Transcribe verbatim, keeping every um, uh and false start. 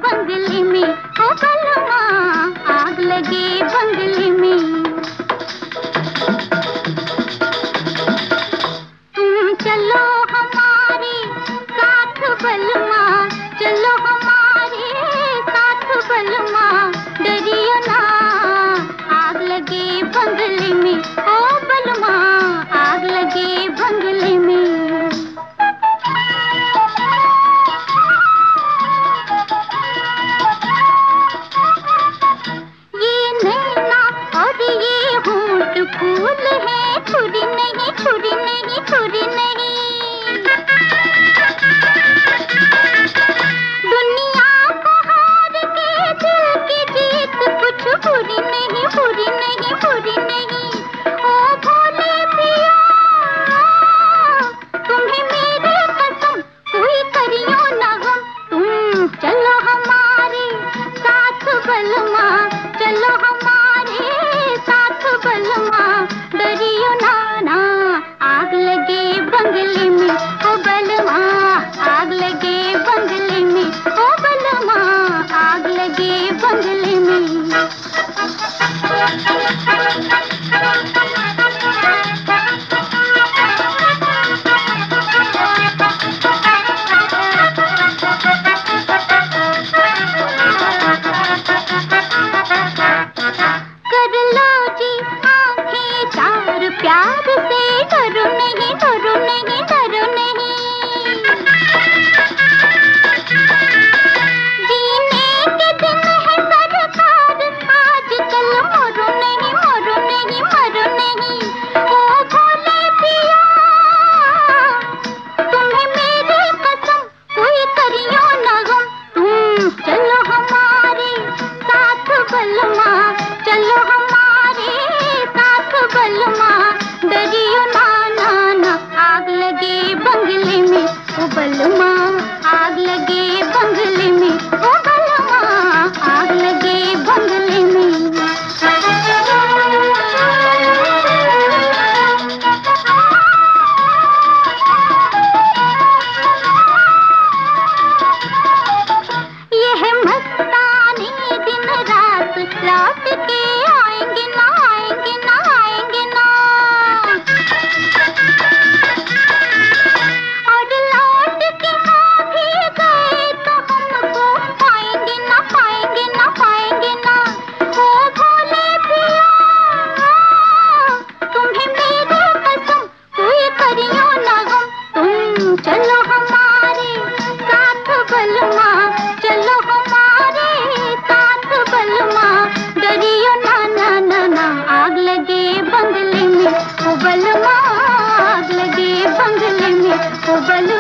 बंगले में, ओ बलमा आग लगे बंगले में। तुम चलो हमारे साथ बलमा, चलो हमारे साथ बलमा, डरियो ना आग लगे बंगले में, ओ बलमा आग लगे बंगले में। ये नैना और ये होंठ फूल है, छुरी नहीं छुरी नहीं छुरी नहीं। दुनिया को हार के दिल की जीत कुछ बुरी नहीं बुरी नहीं बुरी नहीं। ओ भोले पिया तुम्हें मेरी कसम कोई करियो ना गम, तुम चलो हमारे साथ बलमा, चलो हमारे साथ बलमा, डरियो ना ना आग लगे बंगले में, ओ बलमा आग लगे बंगले में, ओ बलमा आग लगे बंगले में। कर लो जी आंखें चार प्यार से, डरो नहीं डरो नहीं डरो नहीं। जीने के दिन है सरकार आजकल, मरो नहीं मरो नहीं मरो नहीं। ओ भोले पिया तुम्हें मेरी कसम कोई करियो ना गम, तुम चलो हमारे साथ बलमा, चलो हमारे साथ बलमा, डरियो ना ना ना आग लगे बंगले में, ओ बलमा आग लगे बंगले में, ओ बलमा आग लगे बंगले में। यह मस्तानी दिन रात लौट के आएंगे ना आएंगे ना आएंगे ना। और लौट के आ भी गए तो हमको पाएंगे ना पाएंगे ना पाएंगे ना। ओ भोले पिया तुम्हें मेरी कसम कोई करियो ना गम, तुम चलो हमारे साथ बलमा, चलो हमारे साथ बलमा, डरियो ना ना ना ना आग लगे बंगले में, ओ बलमा आग लगे बंगले में, ओ बलमा।